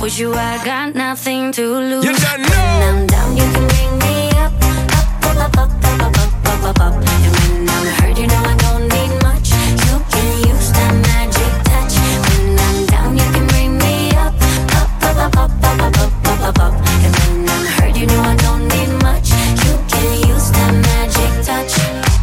With you, I got nothing to lose. You don't know. When I'm down, you can bring me up, up, up, up, up, up, up, up, up, up. And when I'm hurt, you know I don't need much. You can use that magic touch. When I'm down, you can bring me up, up, up, up, up, up, up, up, up, up. And when I'm hurt, you know I don't need much. You can use that magic touch.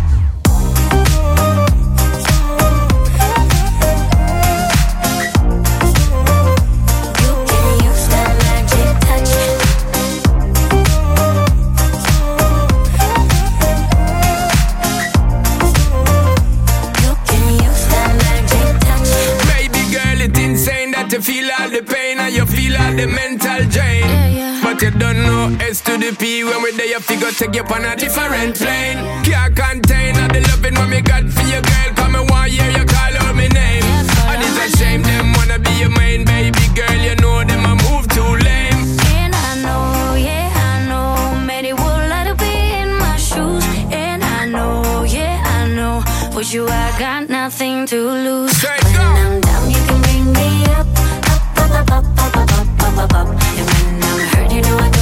You feel all the pain and you feel all the mental drain. But you don't know S to the P. When we're there, you figure take you on a different plane. Can't contain all the loving what me got for your girl. Come and one year you call out my name. And it's a shame them wanna be your main baby girl. You know them a move too lame. And I know, yeah I know, many would like to be in my shoes. And I know, yeah I know, with you I got nothing to lose. Straight when go. I'm down, you can bring me up, up, up, up, up, up, up, up, up, up. And when I'm hurt, you know I